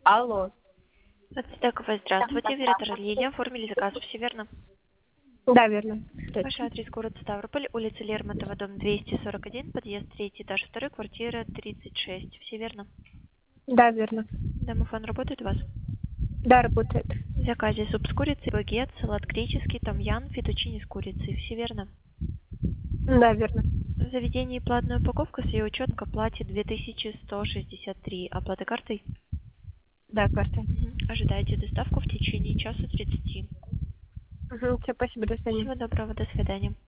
Алло. Подстековая, здравствуйте. Оператор Лилия. Оформили заказ, все верно? Да, верно. Ваш адрес город Ставрополь, улица Лермонтова, дом 241, подъезд 3, этаж 2, квартира 36. Все верно? Да, верно. Домофон работает у вас? Да, работает. В заказе суп с курицей, багет, салат греческий, томьян, фетучини с курицей. Все верно? Да, верно. В заведении платная упаковка, с ее учетом к оплате 2163. Оплата картой? Да, карта. Ожидайте доставку в течение часа 30. Угу, все, спасибо, до свидания. Всего доброго, до свидания.